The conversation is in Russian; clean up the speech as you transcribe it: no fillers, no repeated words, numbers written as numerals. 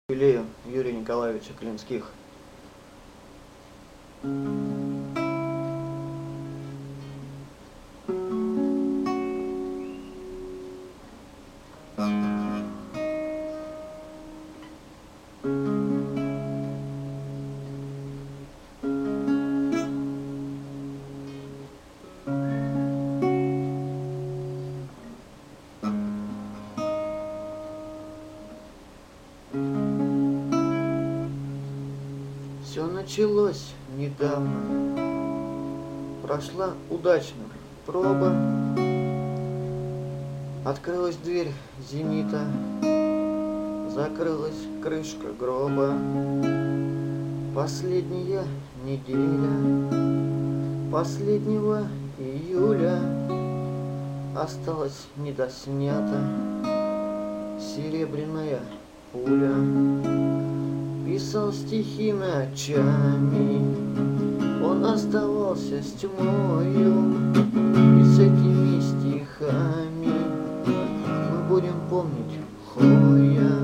Юбилею Юрия Николаевича Клинских. Все началось недавно, прошла удачно проба, открылась дверь зенита, закрылась крышка гроба. Последняя неделя последнего июля, осталась недоснята серебряная пуля. Писал стихи ночами, он оставался с тьмою, и с этими стихами мы будем помнить Хоя.